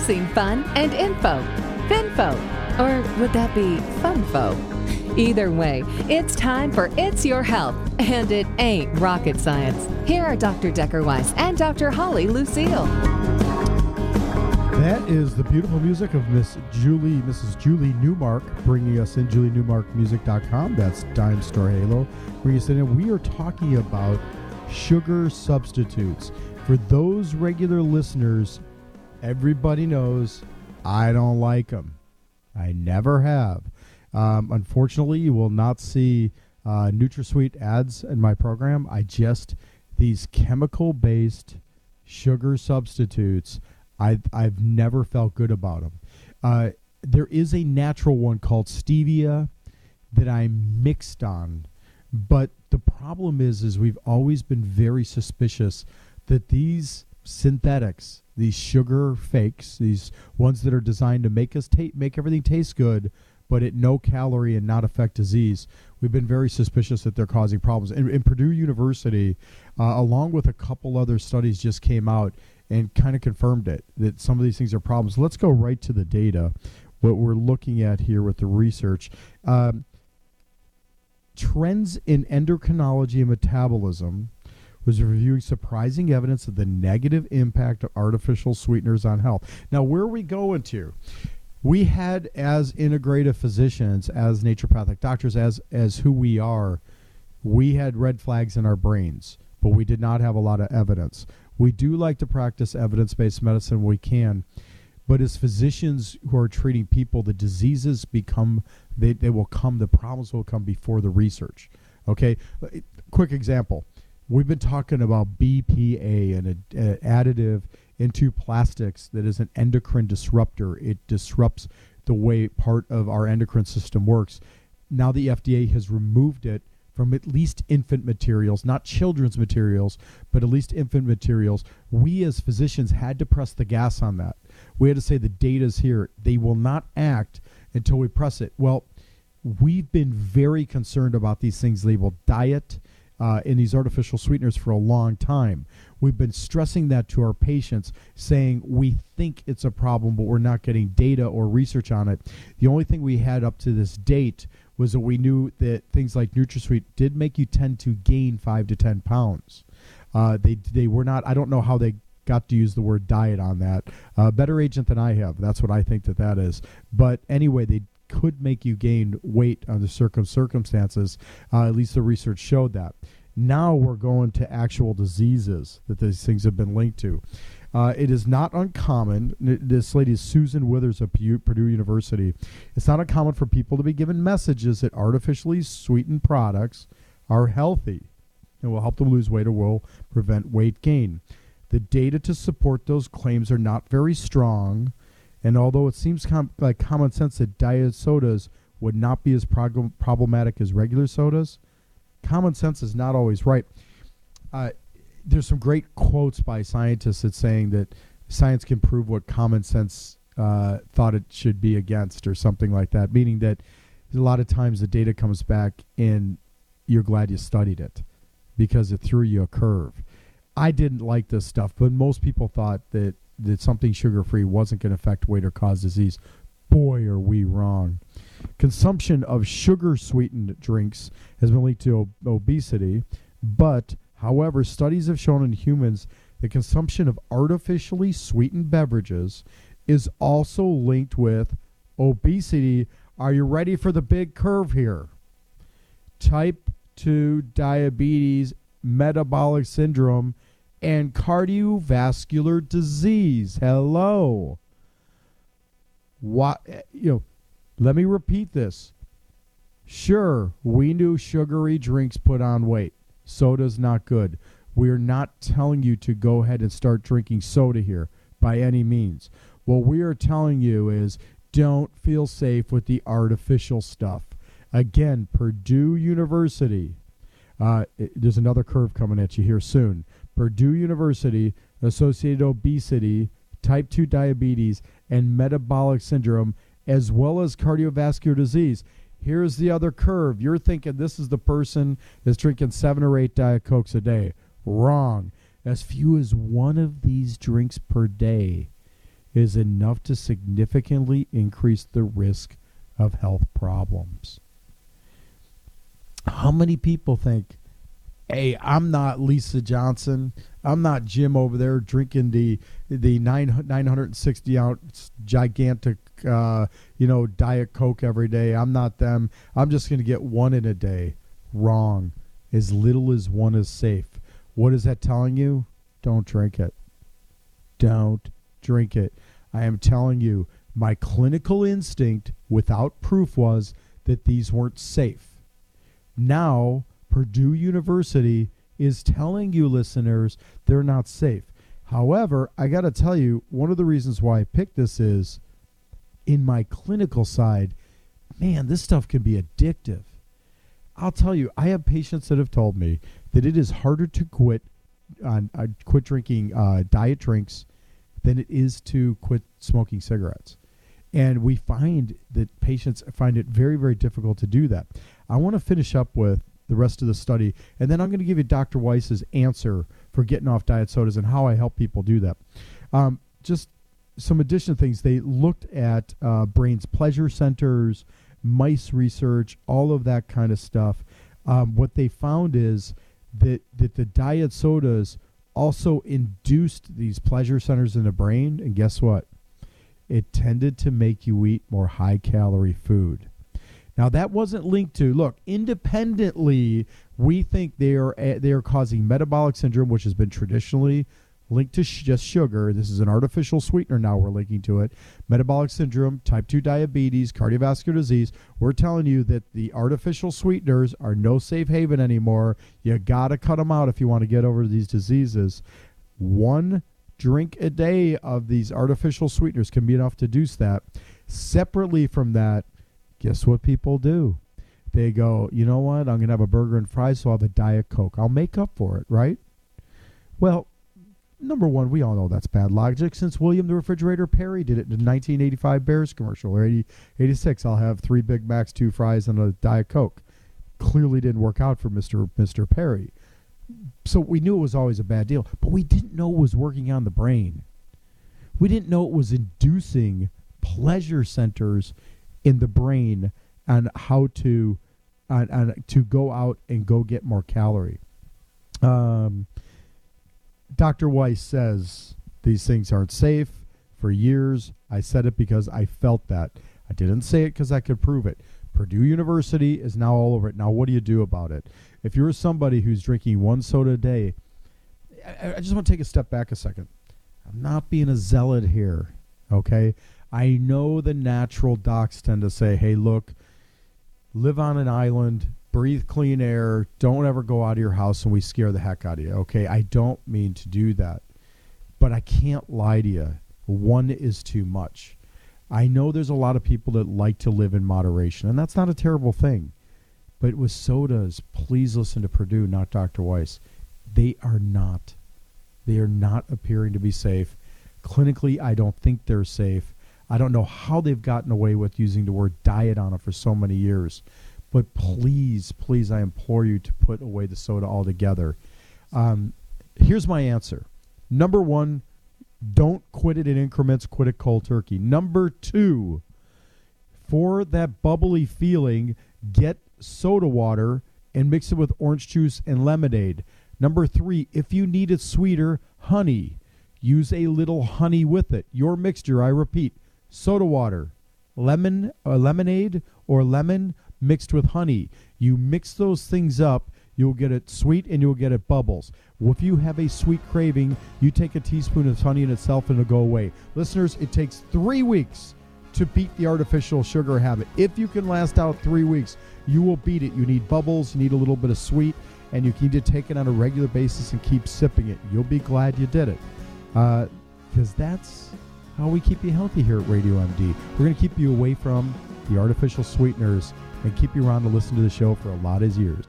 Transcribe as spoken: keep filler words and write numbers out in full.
mixing fun and info. Finfo. Or would that be funfo? Either way, it's time for It's Your Health, and it ain't rocket science. Here are Doctor Decker Weiss and Doctor Holly Lucille. That is the beautiful music of Miss Julie, Missus Julie Newmark, bringing us in, julie newmark music dot com. That's Dime Store Halo. Bringing us in, and we are talking about sugar substitutes. For those regular listeners, everybody knows I don't like them. I never have. Um, unfortunately, you will not see uh, NutraSweet ads in my program. I just, these chemical-based sugar substitutes, I've, I've never felt good about them. Uh, there is a natural one called stevia that I'm mixed on, but the problem is, is we've always been very suspicious that these synthetics, these sugar fakes, these ones that are designed to make us ta- make everything taste good, but at no calorie and not affect disease, we've been very suspicious that they're causing problems. And, and Purdue University, uh, along with a couple other studies, just came out and kind of confirmed it, that some of these things are problems. Let's go right to the data, what we're looking at here with the research. Um, Trends in Endocrinology and Metabolism was reviewing surprising evidence of the negative impact of artificial sweeteners on health. Now, where are we going to? We had, as integrative physicians, as naturopathic doctors, as as who we are, we had red flags in our brains, but we did not have a lot of evidence. We do like to practice evidence-based medicine when we can, but as physicians who are treating people, the diseases become, they, they will come, the problems will come before the research. Okay, quick example. We've been talking about B P A, an additive into plastics that is an endocrine disruptor. It disrupts the way part of our endocrine system works. Now the F D A has removed it from at least infant materials, not children's materials, but at least infant materials. We as physicians had to press the gas on that. We had to say the data's here. They will not act until we press it. Well, we've been very concerned about these things labeled diet uh, and these artificial sweeteners for a long time. We've been stressing that to our patients, saying we think it's a problem, but we're not getting data or research on it. The only thing we had up to this date was that we knew that things like NutraSweet did make you tend to gain five to ten pounds. Uh, they they were not, I don't know how they got to use the word diet on that. Uh, better agent than I have. That's what I think that that is. But anyway, they could make you gain weight under certain circumstances. Uh, at least the research showed that. Now we're going to actual diseases that these things have been linked to. Uh, it is not uncommon. This lady is Susan Withers of Purdue University. It's not uncommon for people to be given messages that artificially sweetened products are healthy and will help them lose weight or will prevent weight gain. The data to support those claims are not very strong, and although it seems com- like common sense that diet sodas would not be as prog- problematic as regular sodas, common sense is not always right. Uh, there's some great quotes by scientists that saying that science can prove what common sense uh, thought it should be against, or something like that, meaning that a lot of times the data comes back and you're glad you studied it because it threw you a curve. I didn't like this stuff, but most people thought that, that something sugar-free wasn't going to affect weight or cause disease. Boy, are we wrong. Consumption of sugar-sweetened drinks has been linked to ob- obesity, but, however, studies have shown in humans the consumption of artificially sweetened beverages is also linked with obesity. Are you ready for the big curve here? Type two diabetes, metabolic syndrome, and cardiovascular disease. Hello. What, you know, let me repeat this. Sure, we knew sugary drinks put on weight. Soda's not good. We're not telling you to go ahead and start drinking soda here by any means. What we are telling you is don't feel safe with the artificial stuff. Again, Purdue University. Uh, it, there's another curve coming at you here soon. Purdue University, associated obesity, type two diabetes, and metabolic syndrome, as well as cardiovascular disease. Here's the other curve. You're thinking this is the person that's drinking seven or eight Diet Cokes a day. Wrong. As few as one of these drinks per day is enough to significantly increase the risk of health problems. How many people think, hey, I'm not Lisa Johnson, I'm not Jim over there drinking the the nine nine hundred sixty ounce gigantic uh, you know Diet Coke every day. I'm not them. I'm just going to get one in a day. Wrong. As little as one is safe. What is that telling you? Don't drink it. Don't drink it. I am telling you, my clinical instinct without proof was that these weren't safe. Now, Purdue University is telling you, listeners, they're not safe. However, I got to tell you, one of the reasons why I picked this is, in my clinical side, man, this stuff can be addictive. I'll tell you, I have patients that have told me that it is harder to quit on uh, quit drinking uh, diet drinks than it is to quit smoking cigarettes. And we find that patients find it very, very difficult to do that. I want to finish up with the rest of the study, and then I'm going to give you Doctor Weiss's answer for getting off diet sodas and how I help people do that. Um, just some additional things. They looked at uh, brain's pleasure centers, mice research, all of that kind of stuff. Um, what they found is that, that the diet sodas also induced these pleasure centers in the brain, and guess what? It tended to make you eat more high-calorie food. Now, that wasn't linked to, look, independently, we think they are they are causing metabolic syndrome, which has been traditionally linked to sh- just sugar. This is an artificial sweetener now we're linking to it. Metabolic syndrome, type two diabetes, cardiovascular disease. We're telling you that the artificial sweeteners are no safe haven anymore. You got to cut them out if you want to get over these diseases. One drink a day of these artificial sweeteners can be enough to reduce that. Separately from that, guess what people do? They go, you know what? I'm going to have a burger and fries, so I'll have a Diet Coke. I'll make up for it, right? Well, number one, we all know that's bad logic since William the Refrigerator Perry did it in the nineteen eighty-five Bears commercial, or eighty, eighty-six. I'll have three Big Macs, two fries, and a Diet Coke. Clearly didn't work out for Mister Mister Perry. So we knew it was always a bad deal, but we didn't know it was working on the brain. We didn't know it was inducing pleasure centers in the brain on how to on, on, to go out and go get more calorie. Um, Doctor Weiss says these things aren't safe. For years, I said it because I felt that. I didn't say it because I could prove it. Purdue University is now all over it. Now, what do you do about it? If you're somebody who's drinking one soda a day, I, I just want to take a step back a second. I'm not being a zealot here, okay? I know the natural docs tend to say, hey, look, live on an island, breathe clean air, don't ever go out of your house and we scare the heck out of you, okay? I don't mean to do that, but I can't lie to you. One is too much. I know there's a lot of people that like to live in moderation, and that's not a terrible thing. But with sodas, please listen to Purdue, not Doctor Weiss. They are not. They are not appearing to be safe. Clinically, I don't think they're safe. I don't know how they've gotten away with using the word diet on it for so many years. But please, please, I implore you to put away the soda altogether. Um, here's my answer. Number one, don't quit it in increments. Quit it cold turkey. Number two, for that bubbly feeling, get soda water and mix it with orange juice and lemonade. Number three, if you need it sweeter, honey. Use a little honey with it. Your mixture, I repeat, soda water, lemon, uh, lemonade, or lemon mixed with honey. You mix those things up, you'll get it sweet and you'll get it bubbles. Well, if you have a sweet craving, you take a teaspoon of honey in itself and it'll go away. Listeners, it takes three weeks to beat the artificial sugar habit. If you can last out three weeks, you will beat it. You need bubbles, you need a little bit of sweet, and you need to take it on a regular basis and keep sipping it. You'll be glad you did it. Because uh, that's how we keep you healthy here at Radio M D. We're going to keep you away from the artificial sweeteners and keep you around to listen to the show for a lot of years.